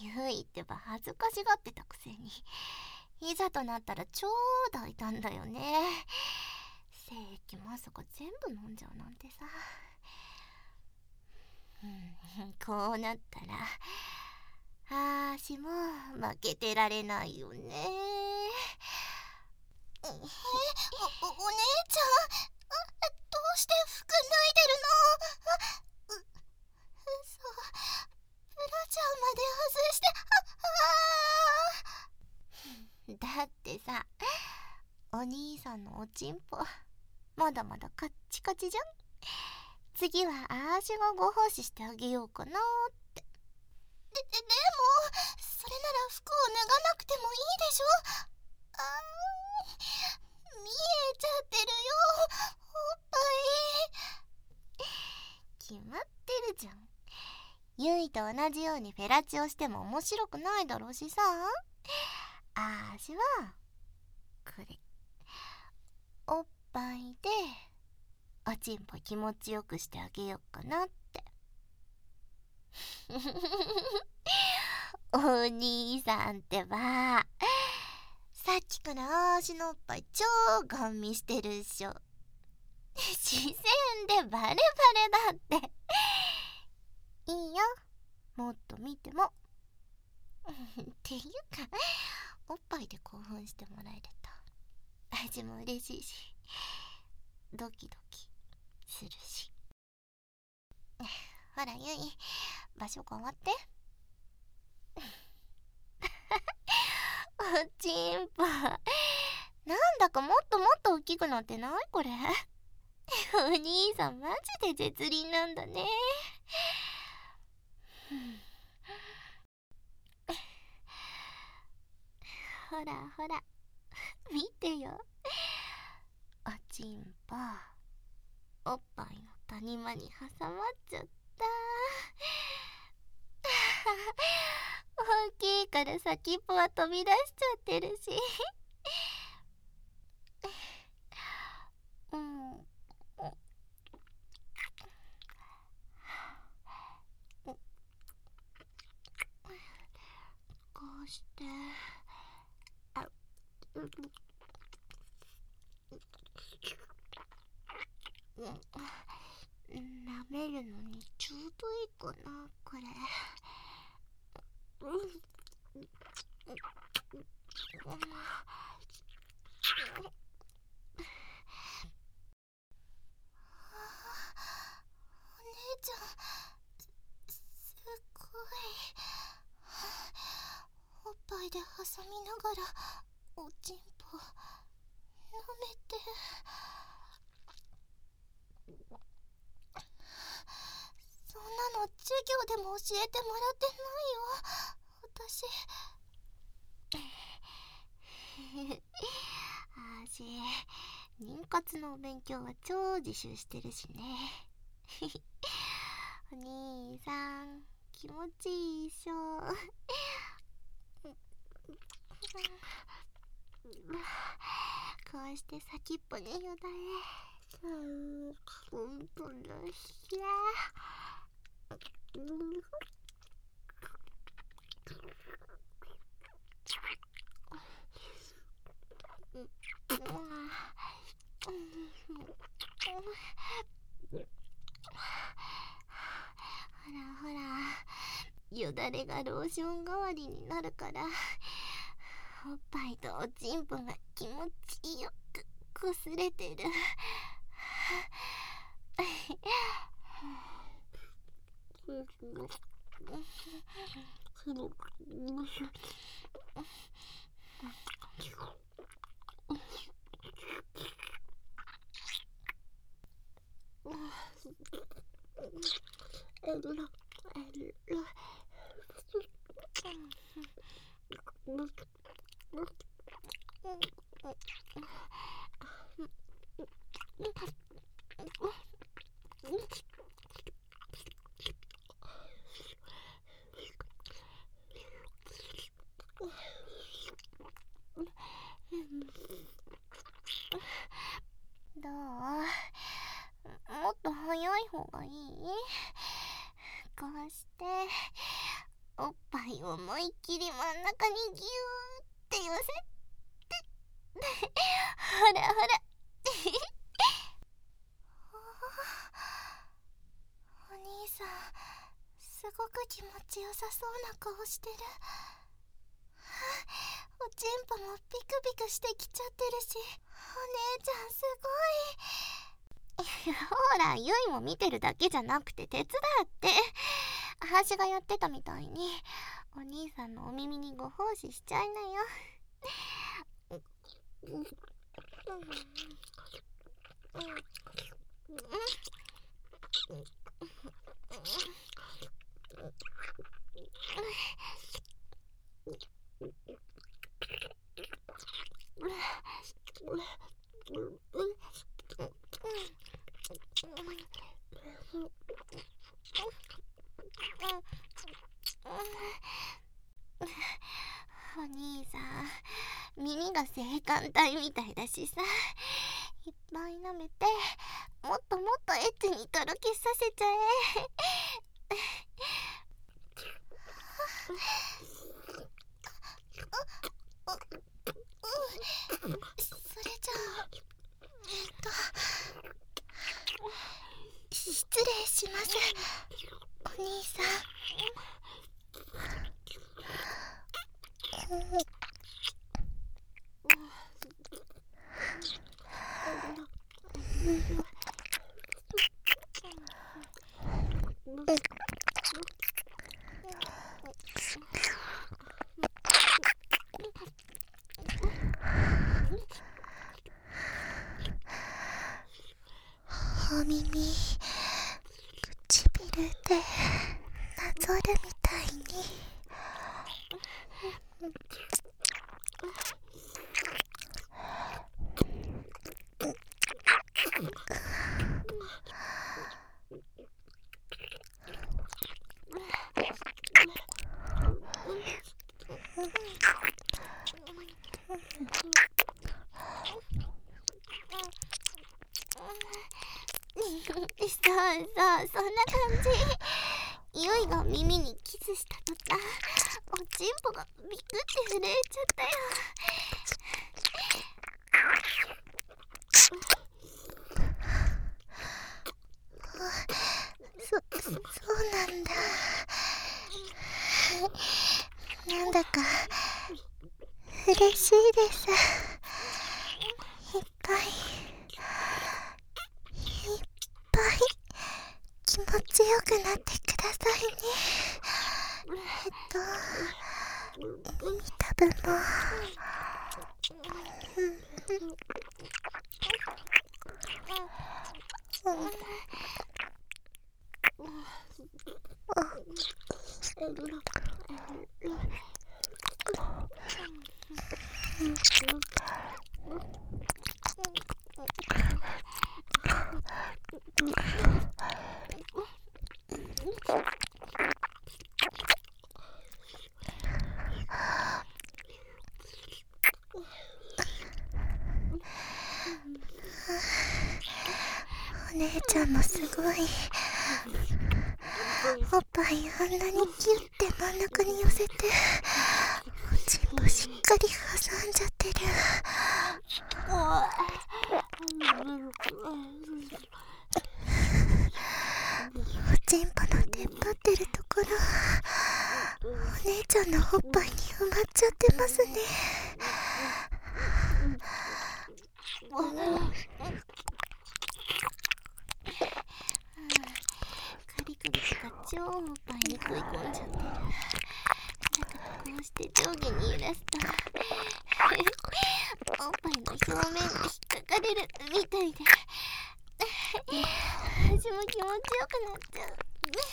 ゆいってば恥ずかしがってたくせに、いざとなったら超抱いたんだよね。精液まさか全部飲んじゃうなんてさ。こうなったらあーしも負けてられないよね。お姉ちゃん、どうして服脱いでるの？嘘、ブラジャーまで外して。だってさ、お兄さんのおちんぽまだまだカッチカチじゃん。次はあーしがご奉仕してあげようかなって。でもそれなら服を脱がなくてもいいでしょ。見えちゃってるよ、おっぱい。決まってるじゃん。ゆいと同じようにフェラチオしても面白くないだろうしさ。あーしはこれ、おっぱいでおちんぽ気持ちよくしてあげようかなって。お兄さんってば、さっきからあーしのおっぱい超ガン見してるっしょ。視線でバレバレだって。いいよ、もっと見ても。っていうか、おっぱいで興奮してもらえると味も嬉しいし、ドキドキするし。ほらゆい、場所変わって。おちんぽ、なんだかもっともっと大きくなってない？これお兄さんマジで絶倫なんだね。ほらほら見てよ、おちんぽおっぱいの谷間に挟まっちゃった。大きいから先っぽは飛び出しちゃってるし。こうして舐めるのにちょうどいいかな、これ。お姉ちゃん、すごい。おっぱいで挟みながらおちんぽ舐めて。そんなの授業でも教えてもらってないよ、私。あーし、妊活のお勉強は超自習してるしね。お兄さん、気持ちいいっしょ。こうして先っぽによだれ。ほんとだしゃ。ほらほら、よだれがローション代わりになるから、おっぱいとおちんぽが気持ちよくこすれてる。どう？もっと早い方がいい？こうしておっぱいを思いっきり真ん中にギューって寄せてほらほらお兄さん、すごく気持ちよさそうな顔してる。おちんぽもピクピクしてきちゃってるし、お姉ちゃんすごい。ほら、ゆいも見てるだけじゃなくて手伝って。私がやってたみたいにお兄さんのお耳にご奉仕しちゃいなよ。お兄さん、耳が性感帯みたいだしさ、いっぱい舐めて、もっともっとエッチにとろけさせちゃえ。それじゃあ、失礼します、お兄さん。お耳、唇でなぞるみたいに。そうそう、そんな感じ。ゆいが耳にキスした途端、おちんぽがビクって震えちゃったよ。そうなんだ。なんだか嬉しいです。いっぱい気持ちよくなってくださいね。耳たぶも。お姉ちゃんもすごい。おっぱいあんなにギュッて真ん中に寄せて、おちんぽしっかり挟んじゃってる。おちんぽの出っ張ってるところ、お姉ちゃんのおっぱいに埋まっちゃってますね。カリカリとか超おっぱいに食い込んじゃってる。だからこうして上下に揺らすとおっぱいの表面に引っかかれるみたいで、私も気持ちよくなっちゃう。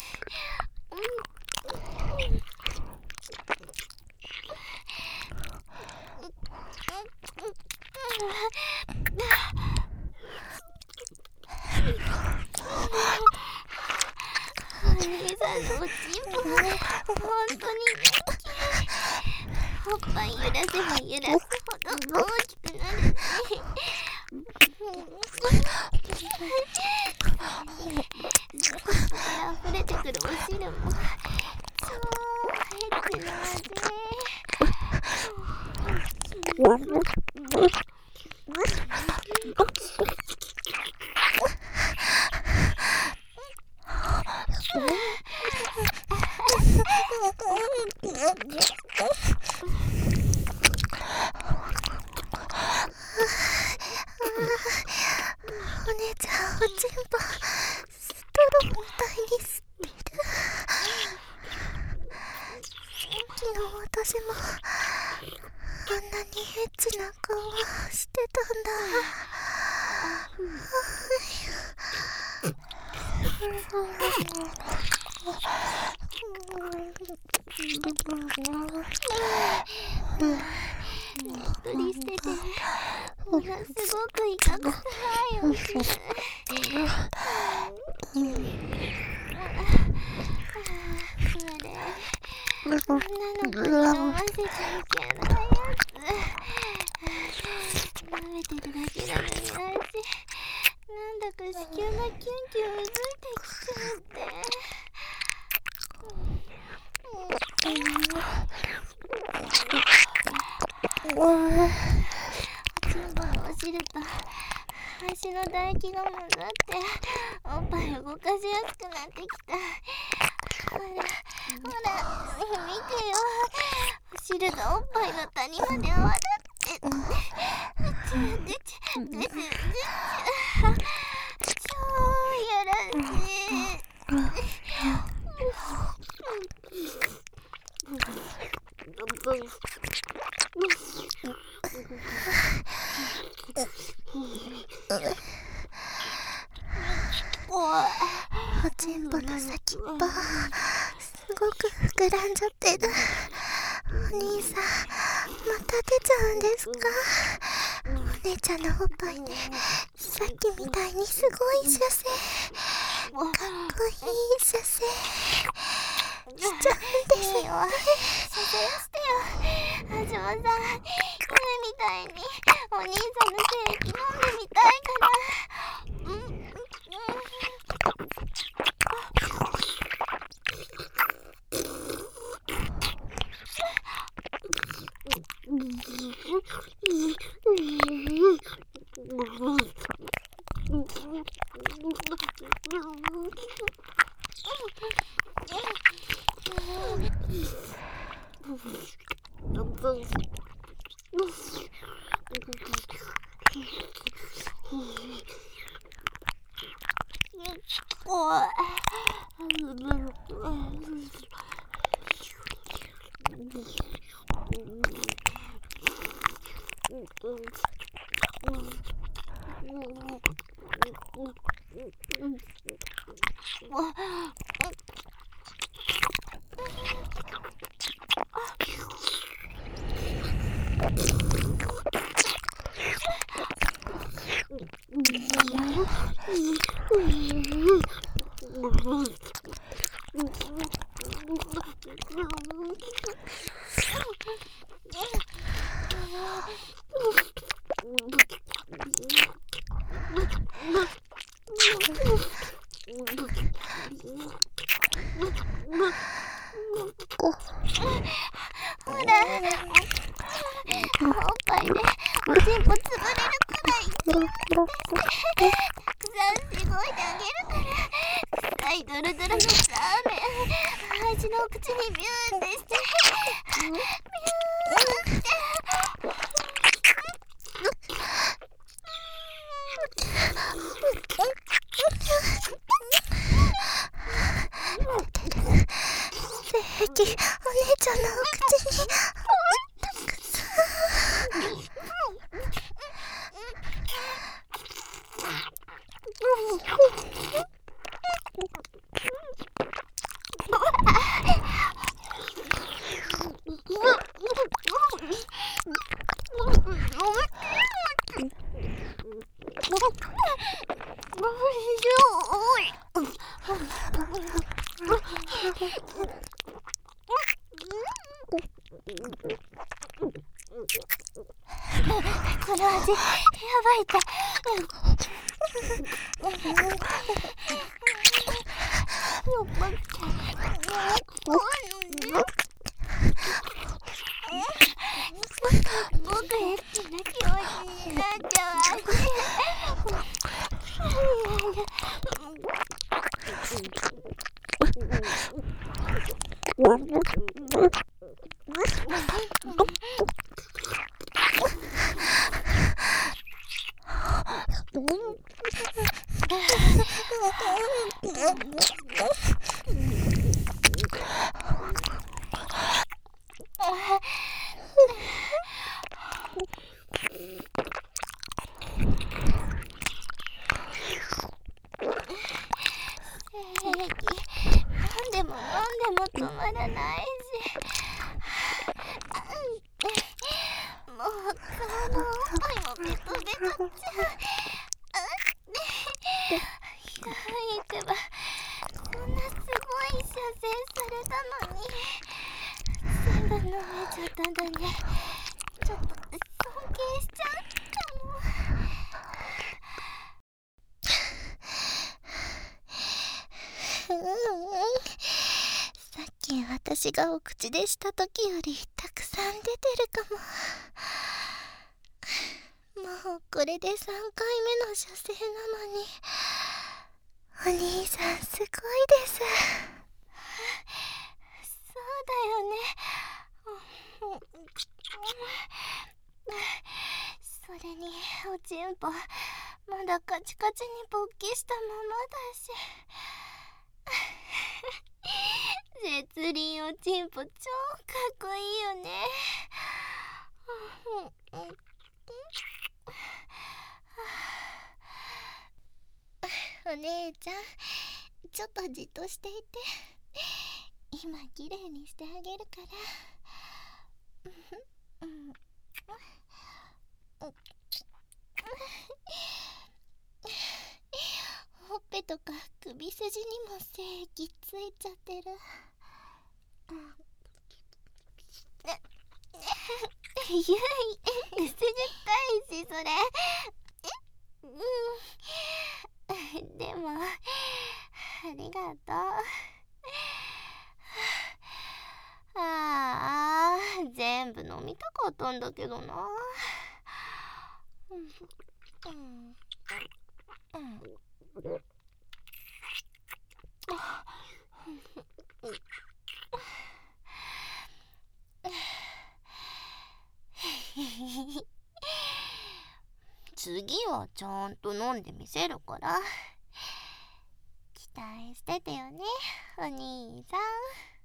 お兄さんのおちんぽが本当におっぱい揺らせば揺らすほど大きくなるね。そこから溢れてくるお汁も超お姉ちゃんおちんぽストローみたいに吸ってる。昨日私もあんなにエッチな顔してたんだ。びっくりしててものすごく痛くてよ。これ女の子に飲ませちゃいけないやつ。舐めてるだけなのになんだか子宮がキュンキュン動いてきちゃって。おちんぽのお汁と足の唾液が混ざっておっぱい動かしやすくなってきた。ほら見てよ、お汁がおっぱいの谷まで泡立って超やらしおちんぽの先っぽすごく膨らんじゃってる。お兄さんまた出ちゃうんですか？お姉ちゃんのおっぱいね、さっきみたいにすごい射精、かっこいい射精しちゃうんですよね。射精してよ、はじまさん。夢みたいにお兄さんの精液飲んでみたいから。ほら、おっぱいでおちんぽ潰れるくらいたくさんしごいてあげるから。臭いドロドロのラーメン味の口にビューンってしてビューンって精液お姉ちゃんのお口にたくさこの味やばいか。おごくエッチな気持ちになっちゃう飲んでも止まらないし、もう顔のおっぱいもベトベトっちゃう。いいてば、こんなすごい射精されたのに全部飲めちゃったんだね。ちょっと尊敬しちゃうかも。さっき私がお口でした時よりたくさん出てるかも。もうこれで3回目の射精なのに、お兄さんすごいです。そうだよね。それにおちんぽまだカチカチに勃起したままだし。絶倫おちんぽ超かっこいいよね。お姉ちゃん、ちょっとじっとしていて。今きれいにしてあげるから。ほっぺとか首筋にも精液ついちゃってる。ゆい、薄じったいしそれ。でもありがとう。あー、全部飲みたかったんだけどな。次はちゃんと飲んでみせるから期待しててよね、お兄さん。